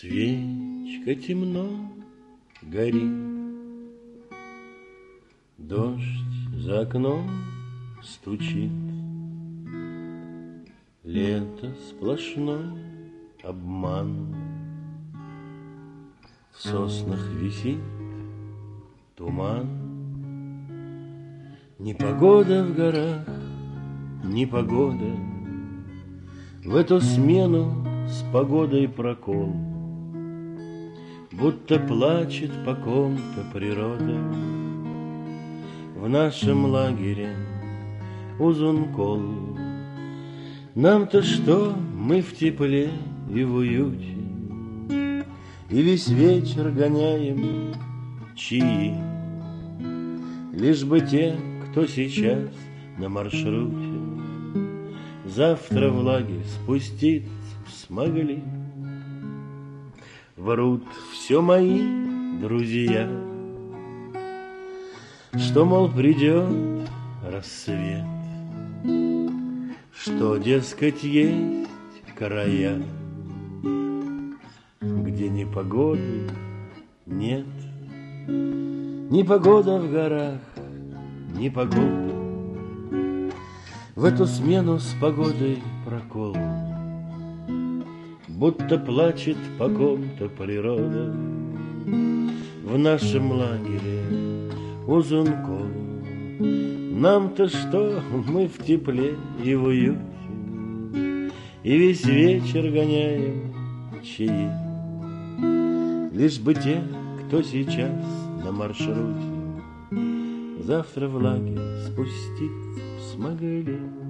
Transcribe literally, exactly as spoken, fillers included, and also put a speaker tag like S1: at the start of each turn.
S1: Свечка темно горит, дождь за окном стучит, лето сплошной обман. В соснах висит туман. Непогода в горах, непогода, в эту смену с погодой прокол. Будто плачет по ком-то природа. В нашем лагере узункол. Нам-то что, мы в тепле и в уюте, и весь вечер гоняем чаи. Лишь бы те, кто сейчас на маршруте, завтра в лагерь спуститься смогли. Врут все мои друзья, что, мол, придет рассвет, что, дескать, есть края, где ни погоды нет. Ни погода в горах, ни погода, в эту смену с погодой прокол. Будто плачет по ком-то природа. В нашем лагере узункол. Нам-то что, мы в тепле и в уюте, и весь вечер гоняем чаи. Лишь бы те, кто сейчас на маршруте, завтра в лагерь спуститься смогли.